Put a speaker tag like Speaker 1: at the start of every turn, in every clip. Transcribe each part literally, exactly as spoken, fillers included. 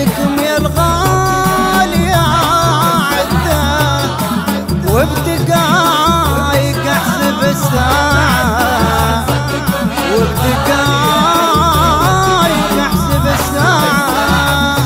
Speaker 1: صدقكم يا الغالي عده وبدقايق احسب الساعة، وبدقايق احسب الساعة.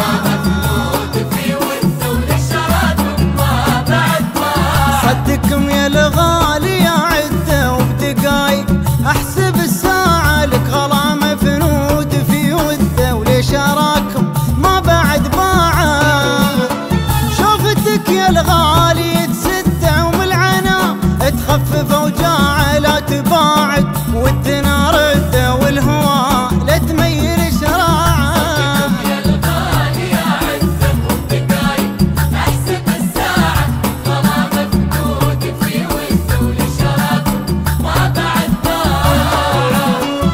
Speaker 1: صدقكم يا الغالي عده وبدقايق احسب الساعة، لك غلا مفنود في وده وليش اراكم ما بعد باعه. شوفتك يا الغالي تسده ومن العنا تخفف اوجاعه، لا تباعد ودنا رده والهوى لا تميل شراعه.
Speaker 2: يا الغالي يا عزة وبدقايق احسب الساعة، غلا مفقود في وده ولشراكم ما بعد باعه.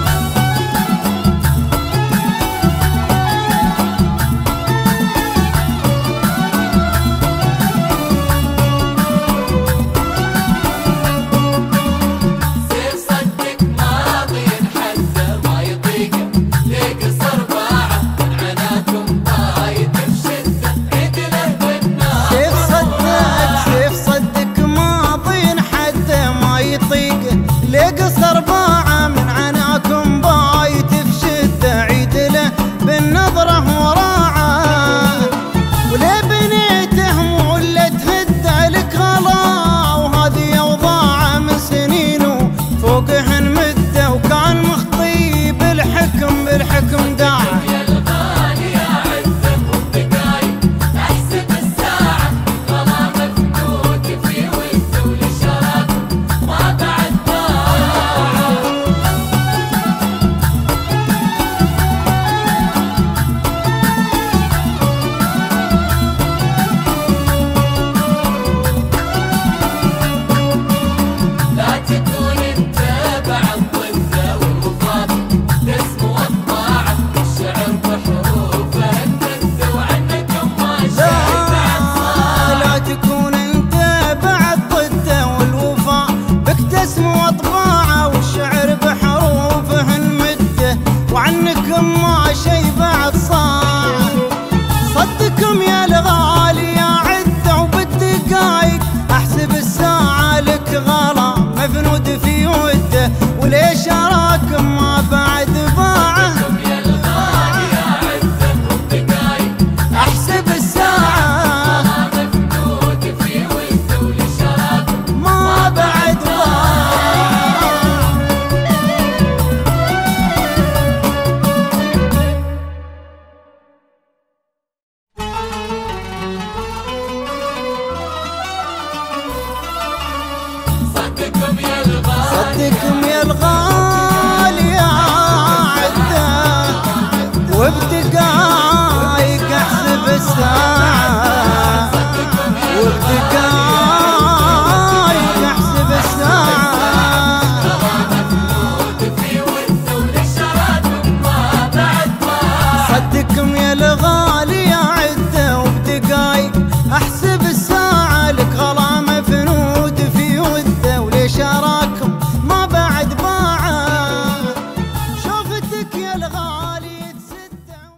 Speaker 2: سيف صدق ماضي ينحدى ما يطيقه، ليه قصر باعه من عناكم بايد بشدة عدله بالنار.
Speaker 1: سيف صدق سيف صدق ماضي ينحدى ما يطيقه، ليه قصر باعه من عناكم بايت في شده عيدله بالنظره وراعه. وليه بنيته ولا تهدى لك غلا، وهذه اوضاعه من سنين وفوقهن مده، وكان مخطي بالحكم بالحكم داعه.
Speaker 2: يا الغالي يا عزة وبدقايق احسب الساعة، غلا مفقود في وده ولشراكم ما بعد باعه. لا تكون انت بعد ضده والوفاة تسمو اطباعه، الشعر بحروفه الند وعنكم ما شيء بعد صار.
Speaker 1: لا تكون انت بعد ضده والوفاء بك تسمو اطباعه، والشعر بحروفه المده وعنكم ما شي بعد صاع. صدقكم يا الغالي يا عده وبالدقايق احسب الساعه، لك غلا مفنود في وده وليش اراكم ما بعد باعه.
Speaker 2: يا الغالي يا عزة وبدقايق
Speaker 1: احسب الساعه
Speaker 2: غلا مفقود في وده ولشراكم
Speaker 1: ما بعد باعه.
Speaker 2: صدقكم يا الغالي
Speaker 1: صدقكم